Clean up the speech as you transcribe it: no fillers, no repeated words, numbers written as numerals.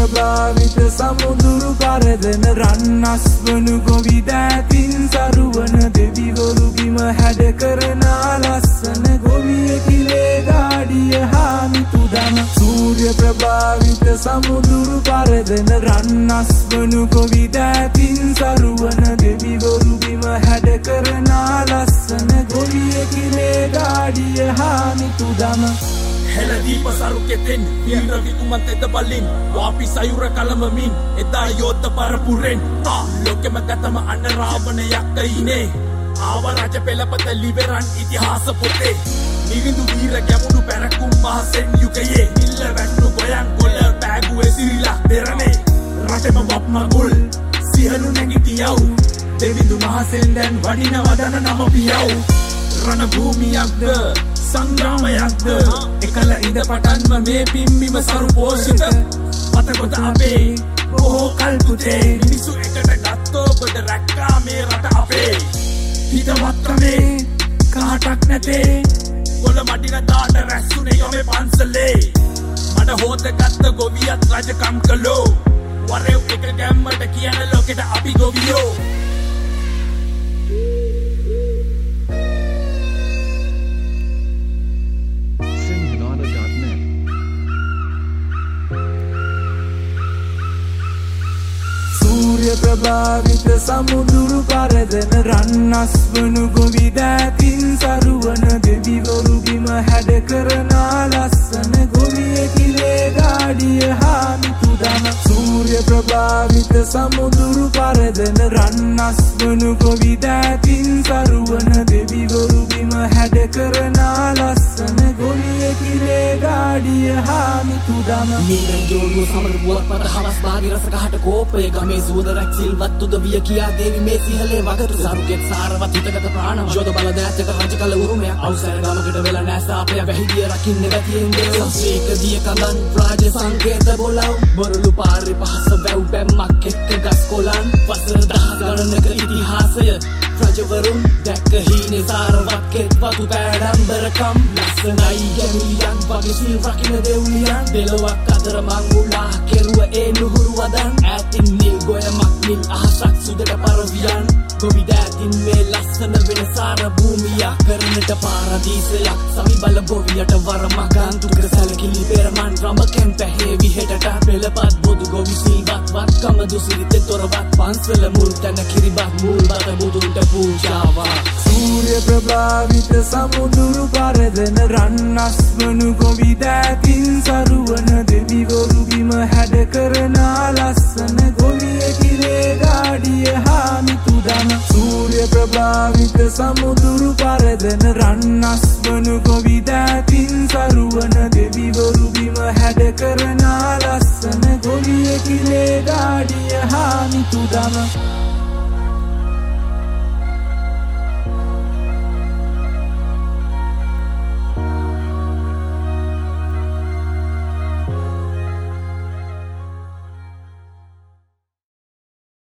ප්‍රභාවිත සමුදුරු පරදන රන්නස් වනු ගොවි දෑතින් සරුවන දෙවිවරු බිම හැඩ කරන ලස්සන ගොවිය කිලේ ගාඩිය හාමි තුදන සූර්ය ප්‍රභාවිත සමුදුරු පරදන රන්නස් වනු ගොවි දෑතින් සරුවන දෙවිවරු බිම හැඩ කරන ලස්සන ගොවිය කිලේ ගාඩිය හාමි තුදන Hela දීප සරුකෙතෙන් වීර විකුමන්තෙද බලින් වාපි සයුර කලමමින් එදා යෝධ පරපුරෙන් ලෝකෙම ගතම අන්න රාවණයක් ඉනේ ආව රජ පෙළපත ලිබරන් ඉතිහාස පොතේ නිවිඳු වීර ගැමුණු පැරකුම් මහසෙන් යුගයේ නිල්ල වැටුණු ගොයන් ගොල පෑගුවේ සිරිලක් දෙරනේ රටම වප් මගුල් සිහලු නැගිටියව් දෙවිඳු මහසෙන් දැන් වඩින වදන නම පියව් රණ භූමියක්ද සංග්‍රාමයක්ද එකල ඉඳ පටන්ම මේ පිම්බිම සරු පෝෂිත පතකොත අපේ බොහෝ කල්පුතේ මිනිසු එකට ගත්තෝ කොට රැක්කා මේ රට අපේ හිතවත්කමේ කාටක් නැතේ ගොල මඩින දාට රැස්සුනේ යොමේ පන්සලේ මඩ හෝත ගත්ත ගොවියත් රජකම් කළෝ වරෙව් එක ගැම්මට කියන ලෝකෙට අපි ගොවියෝ ප්‍රභාවිත සමුදුරු පරදන රන්නස් වනු ගොවි දෑතින් සරුවන දෙවිවරු බිම හැඩ කරන ලස්සන ගොවිය කිලේ ගාඩිය හාමි තුදන සූර්ය ප්‍රභාවිත සමුදුරු පරදන රන්නස් වනු ගොවි දෑතින් සරුවන දෙවිවරු බිම හැඩ කරන ලස්සන ගොවිය කිලේ ගාඩිය හාමි තුදන මීරන් ජෝඩුව සමර බුවක් පත හවස් බාගි රස කහට කෝපය ගමේ සුවද රැක්සිල්වත් තුදවිය කියා දේවි මේ සිහලේ වගතු සරුකෙත් සාරවත් හිතගත ප්‍රාණව යොද බල දෑත්තක රජ කල උරුමයක් අවසර ගමකට වෙලා නැසාපය වැහිදිය රකින්න වැතියෙන් දේව සීක දිය කඳන් රාජ සංකේත බොලව් බොරළු පාරේ පහස වැව් බැම්මක් එක්ක ගස් කොලන් වසර දහස් ගණනක ඉතිහාසය රජවරුන් දැක්ක හීනේ සාරවත් කෙත් වතු පෑඩම්බරකම් ලස්සනයි ගැමිලියන් වගේ සිල් රකින්න දෙව්ලියන් දෙලොවක් අතර මංගුලා කෙරුව ඒ නුහුරු වදන් ඈතින් නිල් ගොයමක් නිල් අහසක් සුදට පරවියන් ගොවි දෑතින් මේ ලස්සන වෙන සාර භූමියක් කරනට පාරදීසයක් සමි බල ගොවියට වරමක් ගන්තුක සැලකිලි පෙරමන් රමකෙන් පැහැවි හෙටට පෙළපත් බොදු ගොවි සිල්වත් වත්කම දුසිරිත තොරවත් පන්සල මුල් තැන කිරිබත් මුල් බත බුදුන්ට පූජාවක් සූර්ය ප්‍රභාවිත සමුදුරු පරදන රන්නස් වනු ගොවි දෑතින් සරුවන දෙවිවරු බිම හැඩ කරන ලස්සන ගොවිය කිලේ ගාඩිය හාමි තුදන සූර්ය ප්‍රභාවිත සමුදුරු පරදන රන්නස් වනු ගොවි දෑතින් සරුවන දෙවිවරු බිම හැඩ කරන ලස්සන ගොවිය කිලේ ගාඩිය හාමි තුදන